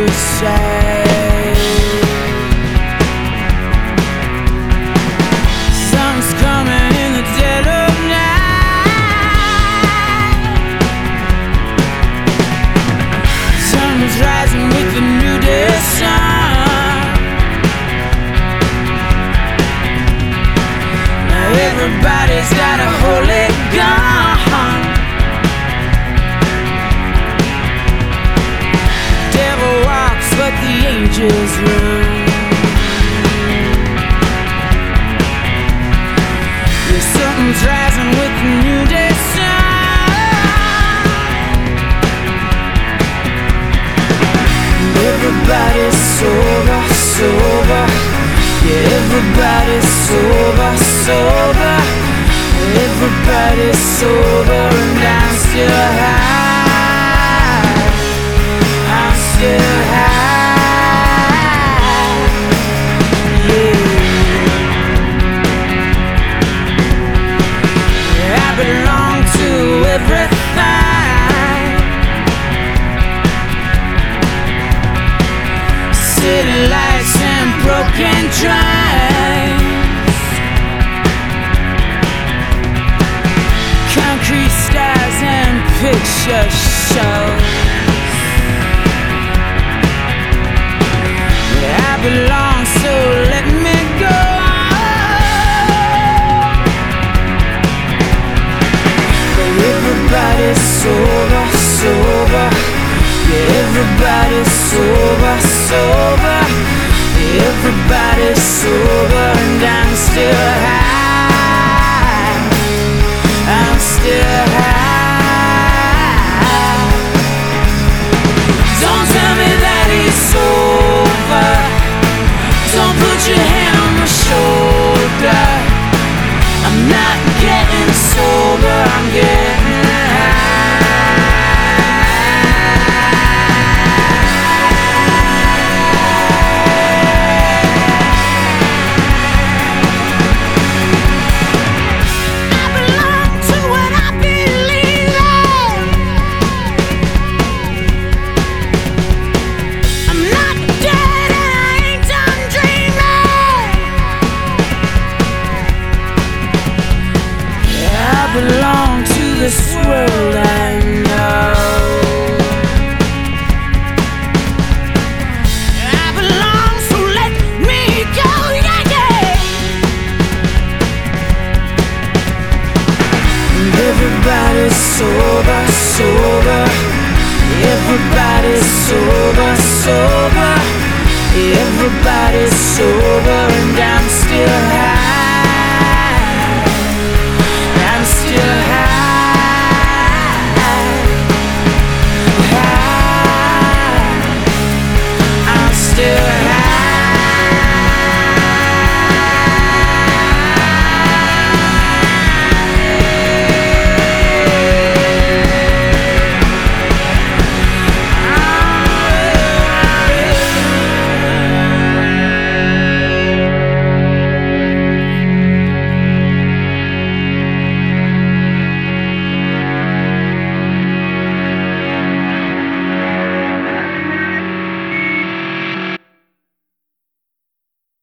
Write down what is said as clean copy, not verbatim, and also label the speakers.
Speaker 1: say. Sun's coming in the dead of night. Sun's rising with the new day sun. Now everybody's got a holy gun. But the angels run. Yeah, something's rising with the new day sun. Everybody's sober, sober. Yeah, everybody's sober, sober. Everybody's sober and I'm still high. I'm still high. City lights and broken trains, concrete stars and picture shows. I belong, so let me go. But everybody's sober, sober. Yeah, everybody's sober, sober. Yeah, everybody's sober and I'm still high. I'm still high. Don't tell me that he's sober. Don't put your hand on my shoulder. I'm not getting sober, I'm getting high. Belong to this world, I know. I belong, so let me go, yeah, yeah. Everybody's sober, sober. Everybody's sober, sober. Everybody's sober and I'm still high.